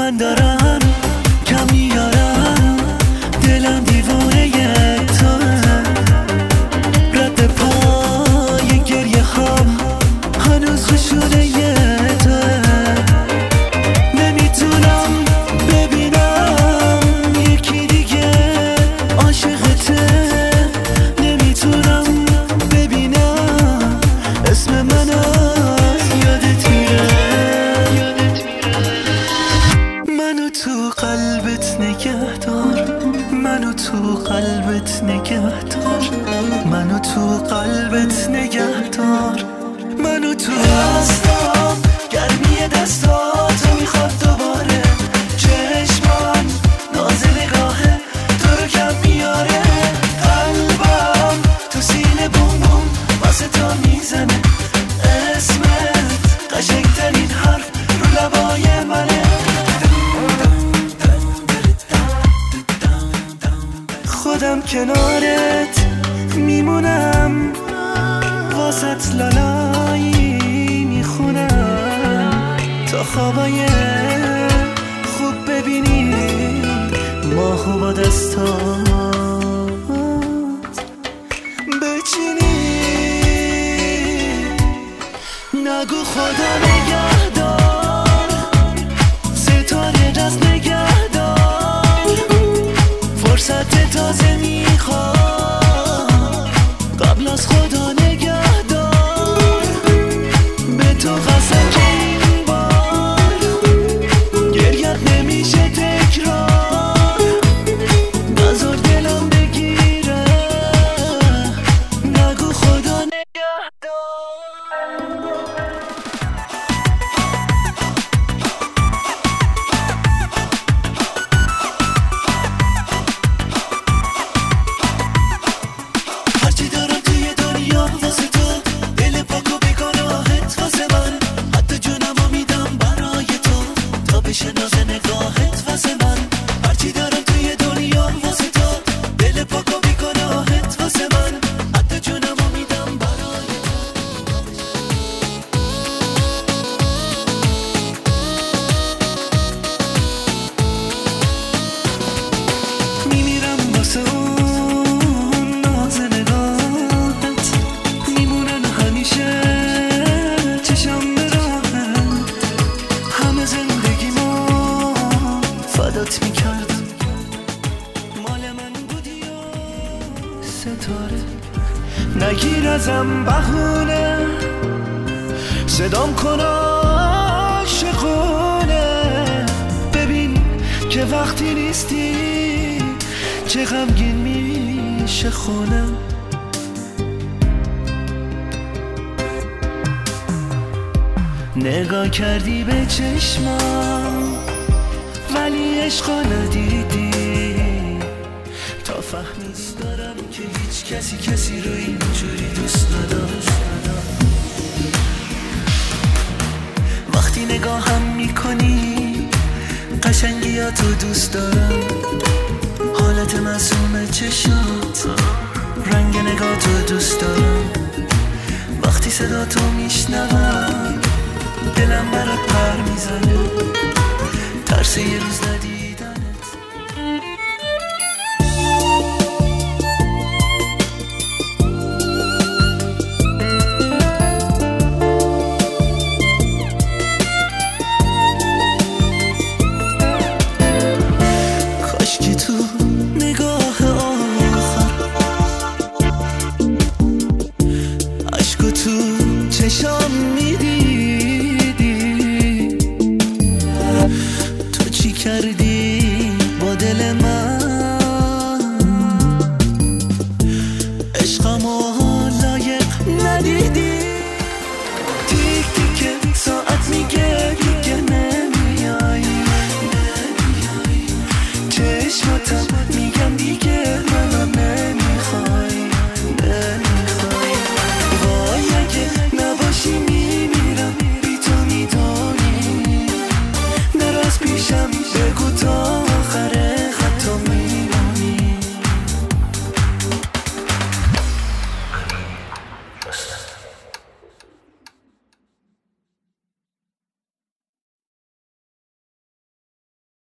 من دارم کم میارم، دلم دیوونه تو، رد پای گریه هم هنوز خشونه تو، نمیتونم ببینم یکی دیگه عاشقته، نمیتونم ببینم اسم منو یادت میره، منو تو قلبت نگه دار، منو تو قلبت نگه دار، منو تو قلبت نگه دار، منو تو دستام گرمی دستاتو میخواد دوباره، چشمام ناز نگاهه تو رو کم میاره، قلبم تو سینه بوم بوم واسه تو میزنه، اسمت قشنگترین حرف رو لبای منه، خودم کنارت میمونم، واسط لالایی میخونم، تا خوابای خوب ببینی ماهو با دستات بچینی، نگو خدا نگهدار، ستاره دست نگهدار، فرصت تازه میخواد قبل از خدا نگهدار، به تو قسم که این بار گریت نمیشه تکرار، نذار دلم بگیره، نگو خدا نگهدار. هرچی دارم توی دنیا واسه تو، دل پاکو بگناهت واسه من، حتی جونمو میدم برای تو، تا بشه ناز نگاهت واسه من، هرچی دارم توی دنیا واسه تو، دل پاکو بگناهت واسه من، حتی جونمو میدم برای تو، میمیرم واسه اون ناز نگاهت، میمونن همیشه چشم به راهت، همه زندگیمو فدات میکردم، مال من بودی و ستاره، نگیر ازم بهونه، صدام کن عاشقونه، ببین که وقتی نیستی چه غمگین میشه خونم، نگاه کردی به چشمام ولی عشقا ندیدی، تا فهمیدی دارم که هیچ کسی رو اینجوری دوست نداشت، وقتی نگاهم میکنی قشنگیاتو دوست دارم، حالت معصوم چشات، رنگ نگاتو دوست دارم، وقتی صداتو میشنوم دلم برات پر میزنه، ترس یه روز ندی